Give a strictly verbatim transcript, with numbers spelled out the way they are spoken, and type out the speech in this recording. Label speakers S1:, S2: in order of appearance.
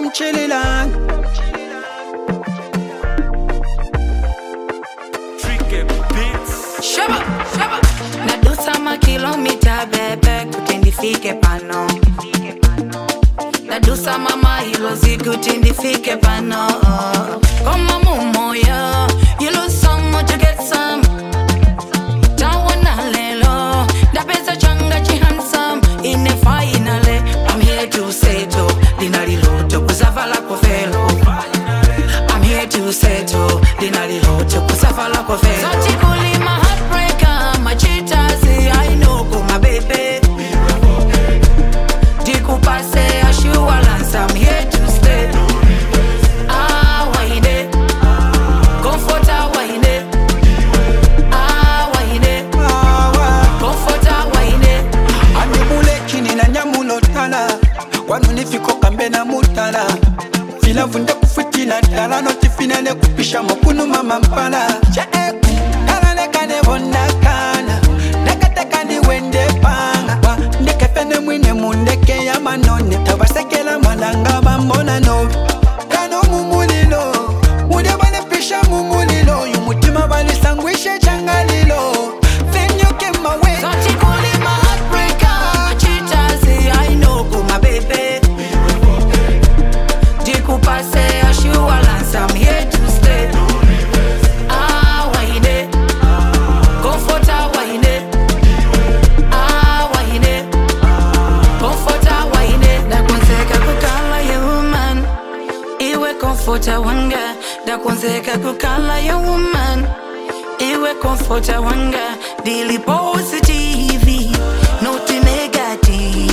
S1: chillilan.
S2: Tricky beats.
S3: Shaba, shaba. Nadusa makilomita bebe kutindifike pano. Nadusa mama hilo zikutindifike pano. Koma mumoya, you lose some more to get some. Tawana lelo, da pesa changa chi handsome. In the finale, I'm here to settle. Dinari loto kusavala kofelo. I'm here to settle. Dinari loto kusavala kofelo. Zoti kulima heartbreaker, my cheetah say I know go my baby. Diku pase assurance, I'm here to stay. Ah, why de? Comforter, why de? Ah, why de? Comforter, why de?
S1: Anibule kini na nyamulo tala. Wanu nifiko kambe na mutala. Fila vunda kufutila tala. Noti finale kupisha mokunu mama mpala. Cha eku, kala nekane wonda kana. Nekate kani wende panga. Wa, ndekefene mwine mundeke ya manone. Tabasekela malanga bambona no. Kano mumulilo. Mude bane pisha mumulilo. Yumutima bali sangwishe changalilo. Then you came my way.
S3: Zoti kulima heartbreaker, cheetah say I know go my baby. Diku pase assurance, I'm here to stay. Ah, why de? Comforter, why de? Ah, why de? Comforter, why de? Dakunzeka kukala ya woman. Iwe comforter wanga. Dakunzeka kukala ya woman. Iwe comforter wanga. Daily positive, not negative.